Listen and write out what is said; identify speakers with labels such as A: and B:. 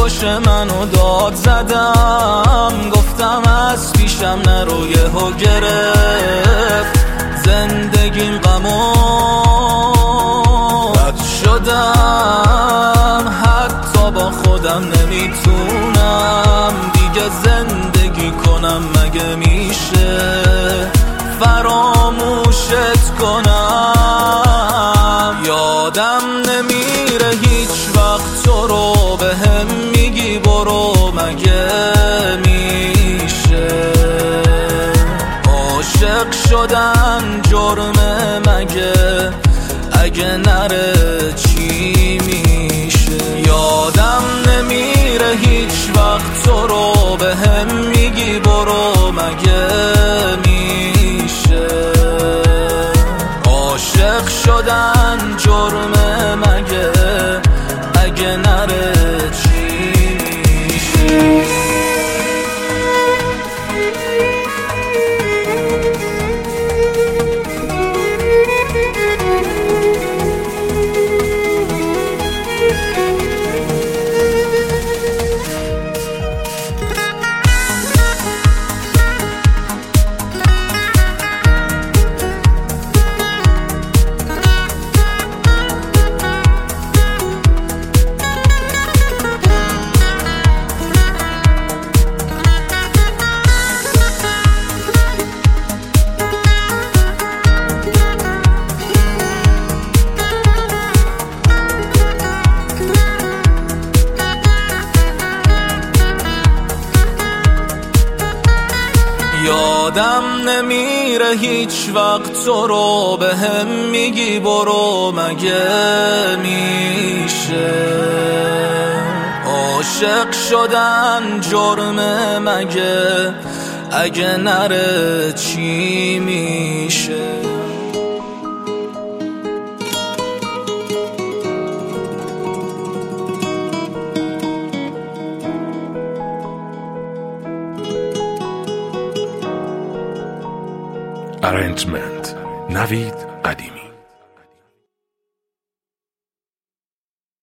A: پشت منو داد زدم، گفتم از پیشم نرو، یهو گرفت زندگیم غمو بد شدم، حتی با خودم نمیتونم دیگه زندگی کنم. مگه میشه فراموشت کنم؟ یادم نمیره هیچ وقت تو رو بهم میگی برو. مگه میشه عاشق شدن جرمه؟ مگه اگه نره چی میشه؟ یادم نمیره هیچ وقت تو رو بهم میگی برو. مگه میشه عاشق شدن جرمه؟ مگه اگه نره چی میشه؟ یادم نمیره هیچ وقت تو رو بهم میگی برو. مگه میشه عاشق شدن جرمه؟ مگه اگه نره چی میشه؟
B: Arrangement نوید قدیمی.